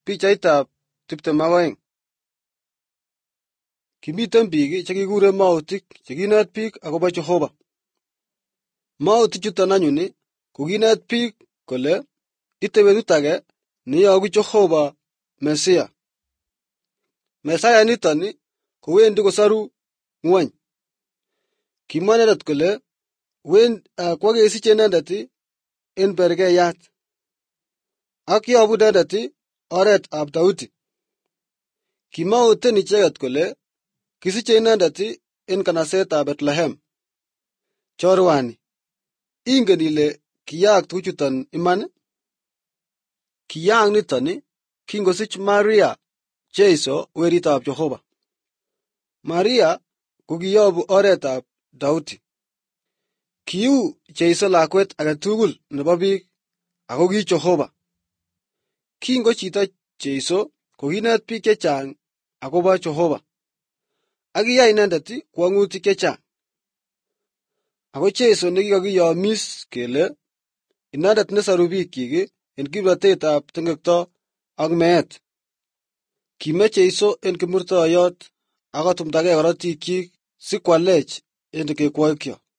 Pichaitab 22. Kimiten biik chekikure mautik chekinet biik akobo Jehova. Mautik chuton anyun kokinet biik kole ite betut age neyogu Jehova Mesia. Mesaya niton kowendi kosaru ng'wony. Kimwa inendet kole kwakesich inendet en berkeyat ak yobu inendet oret ab Daudi. Kimauten icheket kole kisiche inendet en kanaset ab Bethlehem. Chorwani, ingen ile kiyaak tuguchuton iman? Kiyaak niton kingosich Maria Jeiso weritab Jehova. Maria kokiyobu oret ab Daudi. Kiu Jeiso lakwet age tugul nebo biik ako ki Jehova. Kingo chito Jeiso kokinet biik chechang akobo Jehova ak kiyai inendet kwong'utik chechang. Ako Jeiso nekikakiyomis kele inendet nesoru biikyik en kimnatetab tengekto ak meet. Kime Jeiso en kimurtoiyot ak kotumdagei korotikyik sikwalech en kekwoikyok.